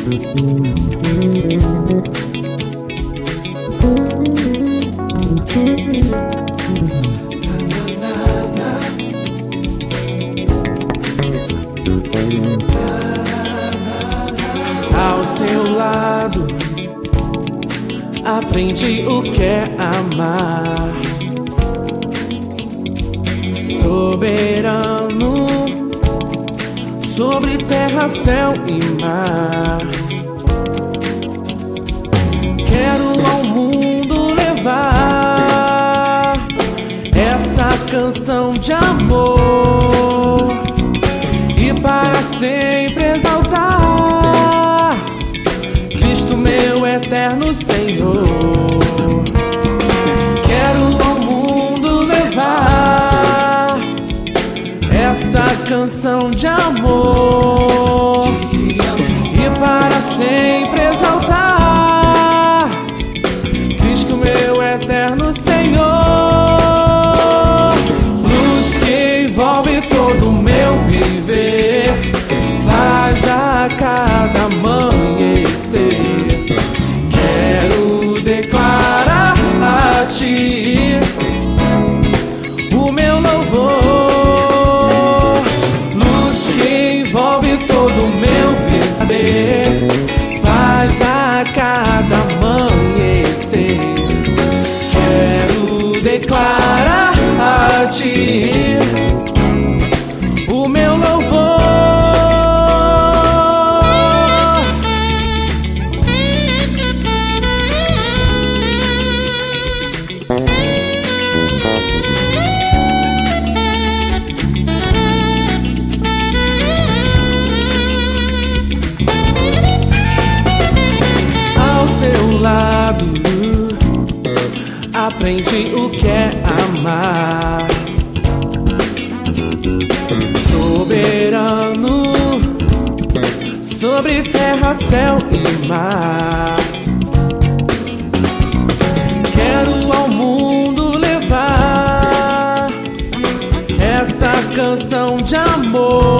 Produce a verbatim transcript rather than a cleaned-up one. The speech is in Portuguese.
Ao seu lado aprendi o que é amar. Soberano sobre terra, céu e mar. Quero ao mundo levar essa canção de amor e para sempre exaltar Cristo, meu eterno Senhor. Quero ao mundo levar essa canção de amor e para sempre exaltar Cristo, meu eterno Senhor. Luz que envolve todo o meu viver, paz a cada amanhecer. Quero declarar a Ti o meu louvor. Luz que envolve todo o meu viver, paz a cada amanhecer. Quero declarar a Ti o meu louvor. Ao seu lado aprendi o que é amar. Soberano sobre terra, céu e mar. Quero ao mundo levar essa canção de amor